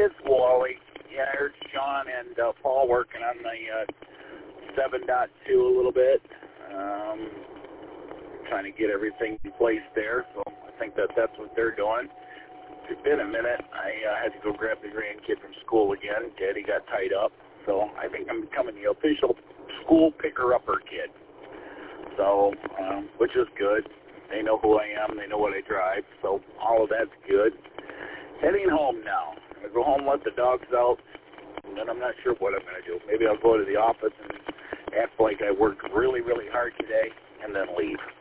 It's Wally. Yeah, I heard Sean and Paul working on the 7.2 a little bit. Trying to get everything in place there, so I think that's what they're doing. It's been a minute. I had to go grab the grandkid from school again. Daddy got tied up, so I think I'm becoming the official school picker-upper kid. So, which is good. They know who I am. They know what I drive, so all of that's good. Heading home now. I'm going to go home, let the dogs out, and then I'm not sure what I'm going to do. Maybe I'll go to the office and act like I worked really, really hard today and then leave.